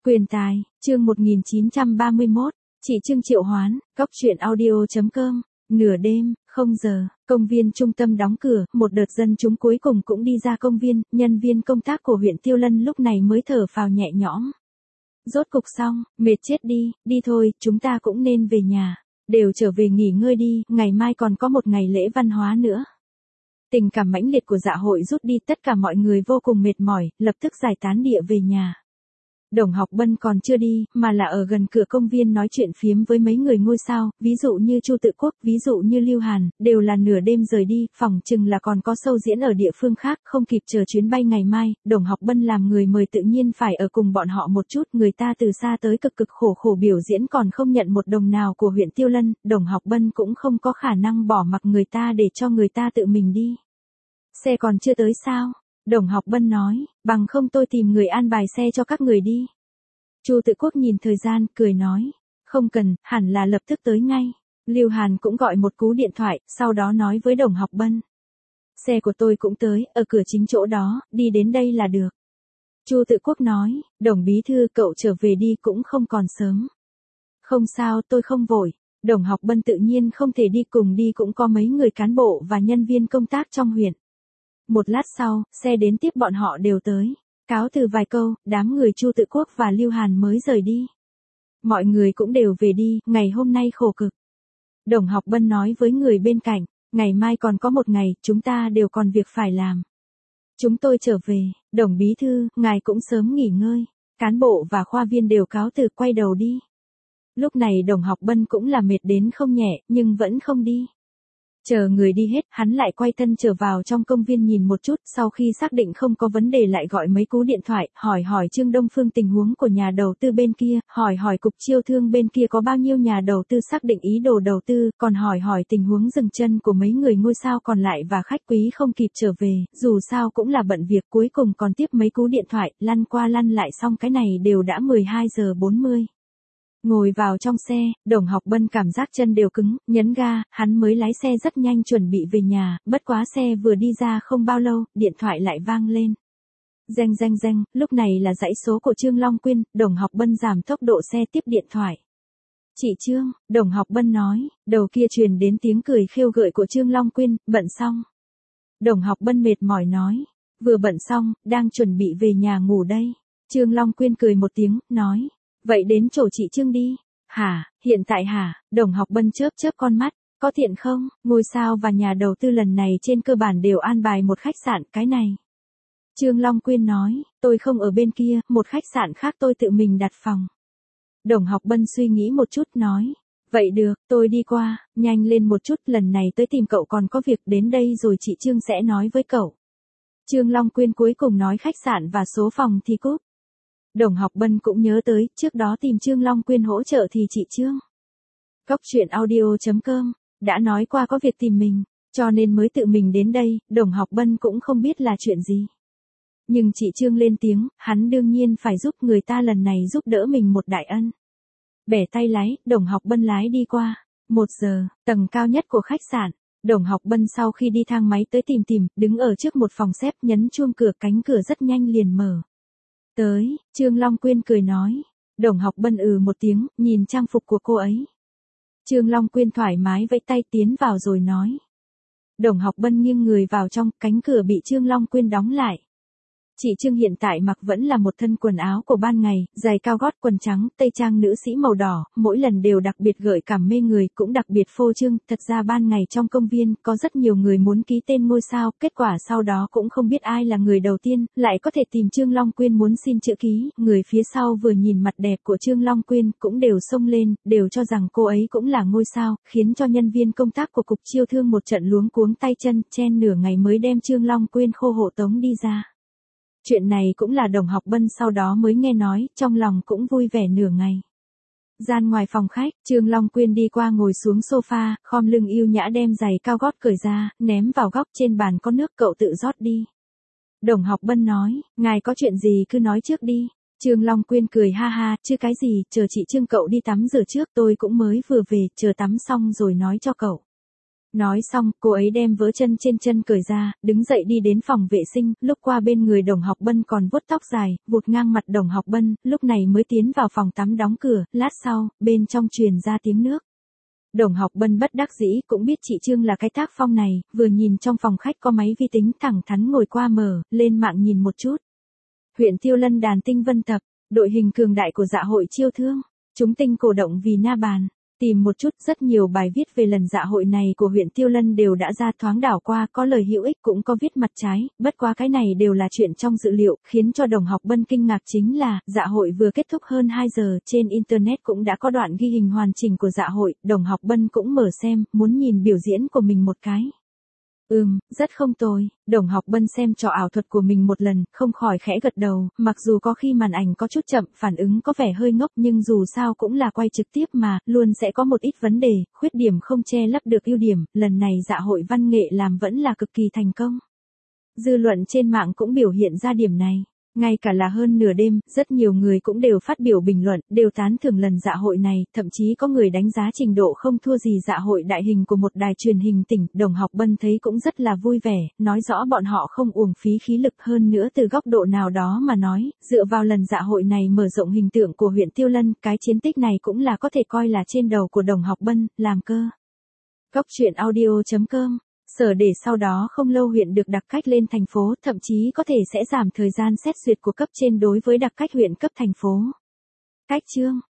Quyền tài, chương 1931, chị Trương triệu hoán, góc truyện audio.com, nửa đêm, 0 giờ, công viên trung tâm đóng cửa, một đợt dân chúng cuối cùng cũng đi ra công viên, nhân viên công tác của huyện Tiêu Lân lúc này mới thở phào nhẹ nhõm. Rốt cục xong, mệt chết đi thôi, chúng ta cũng nên về nhà, đều trở về nghỉ ngơi đi, ngày mai còn có một ngày lễ văn hóa nữa. Tình cảm mãnh liệt của dạ hội rút đi, tất cả mọi người vô cùng mệt mỏi, lập tức giải tán địa về nhà. Đồng Học Bân còn chưa đi, mà là ở gần cửa công viên nói chuyện phiếm với mấy người ngôi sao, ví dụ như Chu Tự Quốc, ví dụ như Lưu Hàn, đều là nửa đêm rời đi, phỏng chừng là còn có show diễn ở địa phương khác, không kịp chờ chuyến bay ngày mai. Đồng Học Bân làm người mời tự nhiên phải ở cùng bọn họ một chút, người ta từ xa tới cực cực khổ biểu diễn còn không nhận một đồng nào của huyện Tiêu Lân, Đồng Học Bân cũng không có khả năng bỏ mặc người ta để cho người ta tự mình đi. Xe còn chưa tới sao? Đồng Học Bân nói, bằng không tôi tìm người an bài xe cho các người đi. Chu Tự Quốc nhìn thời gian, cười nói, không cần, hẳn là lập tức tới ngay. Lưu Hàn cũng gọi một cú điện thoại, sau đó nói với Đồng Học Bân. Xe của tôi cũng tới, ở cửa chính chỗ đó, đi đến đây là được. Chu Tự Quốc nói, Đồng bí thư cậu trở về đi cũng không còn sớm. Không sao, tôi không vội. Đồng Học Bân tự nhiên không thể đi cùng đi, cũng có mấy người cán bộ và nhân viên công tác trong huyện. Một lát sau, xe đến tiếp bọn họ đều tới. Cáo từ vài câu, đám người Chu Tự Quốc và Lưu Hàn mới rời đi. Mọi người cũng đều về đi, ngày hôm nay khổ cực. Đồng Học Bân nói với người bên cạnh, ngày mai còn có một ngày, chúng ta đều còn việc phải làm. Chúng tôi trở về, Đồng bí thư, ngài cũng sớm nghỉ ngơi. Cán bộ và khoa viên đều cáo từ quay đầu đi. Lúc này Đồng Học Bân cũng là mệt đến không nhẹ, nhưng vẫn không đi. Chờ người đi hết, hắn lại quay thân trở vào trong công viên nhìn một chút, sau khi xác định không có vấn đề lại gọi mấy cú điện thoại, hỏi Trương Đông Phương tình huống của nhà đầu tư bên kia, hỏi cục chiêu thương bên kia có bao nhiêu nhà đầu tư xác định ý đồ đầu tư, còn hỏi tình huống dừng chân của mấy người ngôi sao còn lại và khách quý không kịp trở về, dù sao cũng là bận việc, cuối cùng còn tiếp mấy cú điện thoại, lăn qua lăn lại xong cái này đều đã 12 giờ 40. Ngồi vào trong xe, Đồng Học Bân cảm giác chân đều cứng, nhấn ga, hắn mới lái xe rất nhanh chuẩn bị về nhà, bất quá xe vừa đi ra không bao lâu, điện thoại lại vang lên. Reng, lúc này là dãy số của Trương Long Quyên, Đồng Học Bân giảm tốc độ xe tiếp điện thoại. Chị Trương, Đồng Học Bân nói, đầu kia truyền đến tiếng cười khêu gợi của Trương Long Quyên, bận xong. Đồng Học Bân mệt mỏi nói, vừa bận xong, đang chuẩn bị về nhà ngủ đây. Trương Long Quyên cười một tiếng, nói. Vậy đến chỗ chị Trương đi. Hả, hiện tại hả? Đồng Học Bân chớp con mắt, có tiện không? Ngôi sao và nhà đầu tư lần này trên cơ bản đều an bài một khách sạn, cái này. Trương Long Quyên nói, tôi không ở bên kia, một khách sạn khác tôi tự mình đặt phòng. Đồng Học Bân suy nghĩ một chút nói, vậy được, tôi đi qua, nhanh lên một chút, lần này tới tìm cậu còn có việc, đến đây rồi chị Trương sẽ nói với cậu. Trương Long Quyên cuối cùng nói khách sạn và số phòng thì cúp. Đồng Học Bân cũng nhớ tới, trước đó tìm Trương Long Quyên hỗ trợ thì chị Trương. Góc truyện audio.com, đã nói qua có việc tìm mình, cho nên mới tự mình đến đây, Đồng Học Bân cũng không biết là chuyện gì. Nhưng chị Trương lên tiếng, hắn đương nhiên phải giúp, người ta lần này giúp đỡ mình một đại ân. Bẻ tay lái, Đồng Học Bân lái đi qua. 1 giờ, tầng cao nhất của khách sạn. Đồng Học Bân sau khi đi thang máy tới tìm, đứng ở trước một phòng xếp, nhấn chuông cửa, cánh cửa rất nhanh liền mở. Tới, Trương Long Quyên cười nói. Đồng Học Bân một tiếng, nhìn trang phục của cô ấy. Trương Long Quyên thoải mái vẫy tay tiến vào rồi nói. Đồng Học Bân nghiêng người vào trong, cánh cửa bị Trương Long Quyên đóng lại. Chị Trương hiện tại mặc vẫn là một thân quần áo của ban ngày, giày cao gót quần trắng, tây trang nữ sĩ màu đỏ, mỗi lần đều đặc biệt gợi cảm mê người, cũng đặc biệt phô trương, thật ra ban ngày trong công viên, có rất nhiều người muốn ký tên ngôi sao, kết quả sau đó cũng không biết ai là người đầu tiên, lại có thể tìm Trương Long Quyên muốn xin chữ ký, người phía sau vừa nhìn mặt đẹp của Trương Long Quyên, cũng đều xông lên, đều cho rằng cô ấy cũng là ngôi sao, khiến cho nhân viên công tác của cục chiêu thương một trận luống cuống tay chân, chen nửa ngày mới đem Trương Long Quyên khô hộ tống đi ra. Chuyện này cũng là Đồng Học Bân sau đó mới nghe nói, trong lòng cũng vui vẻ nửa ngày. Gian ngoài phòng khách, Trương Long Quyên đi qua ngồi xuống sofa, khom lưng yêu nhã đem giày cao gót cởi ra, ném vào góc, trên bàn có nước cậu tự rót đi. Đồng Học Bân nói, ngài có chuyện gì cứ nói trước đi. Trương Long Quyên cười ha ha, chứ cái gì, chờ chị Trương cậu đi tắm rửa trước, tôi cũng mới vừa về, chờ tắm xong rồi nói cho cậu. Nói xong, cô ấy đem vớ chân trên chân cởi ra, đứng dậy đi đến phòng vệ sinh, lúc qua bên người Đồng Học Bân còn vuốt tóc dài, vụt ngang mặt Đồng Học Bân, lúc này mới tiến vào phòng tắm đóng cửa, lát sau, bên trong truyền ra tiếng nước. Đồng Học Bân bất đắc dĩ cũng biết chị Trương là cái tác phong này, vừa nhìn trong phòng khách có máy vi tính thẳng thắn ngồi qua mở, lên mạng nhìn một chút. Huyện Tiêu Lân đàn tinh vân tập, đội hình cường đại của dạ hội chiêu thương, chúng tinh cổ động vì na bàn. Tìm một chút, rất nhiều bài viết về lần dạ hội này của huyện Tiêu Lân đều đã ra thoáng đảo qua, có lời hữu ích cũng có viết mặt trái, bất quá cái này đều là chuyện trong dự liệu, khiến cho Đồng Học Bân kinh ngạc chính là, dạ hội vừa kết thúc hơn 2 giờ, trên Internet cũng đã có đoạn ghi hình hoàn chỉnh của dạ hội, Đồng Học Bân cũng mở xem, muốn nhìn biểu diễn của mình một cái. Rất không tồi, Đồng Học Bân xem trò ảo thuật của mình một lần, không khỏi khẽ gật đầu, mặc dù có khi màn ảnh có chút chậm, phản ứng có vẻ hơi ngốc nhưng dù sao cũng là quay trực tiếp mà, luôn sẽ có một ít vấn đề, khuyết điểm không che lấp được ưu điểm, lần này dạ hội văn nghệ làm vẫn là cực kỳ thành công. Dư luận trên mạng cũng biểu hiện ra điểm này. Ngay cả là hơn nửa đêm, rất nhiều người cũng đều phát biểu bình luận, đều tán thưởng lần dạ hội này, thậm chí có người đánh giá trình độ không thua gì dạ hội đại hình của một đài truyền hình tỉnh. Đồng Học Bân thấy cũng rất là vui vẻ, nói rõ bọn họ không uổng phí khí lực, hơn nữa từ góc độ nào đó mà nói, dựa vào lần dạ hội này mở rộng hình tượng của huyện Tiêu Lân, cái chiến tích này cũng là có thể coi là trên đầu của Đồng Học Bân, làm cơ. Góc truyện audio.com Sở để sau đó không lâu huyện được đặc cách lên thành phố, thậm chí có thể sẽ giảm thời gian xét duyệt của cấp trên đối với đặc cách huyện cấp thành phố. Cách chương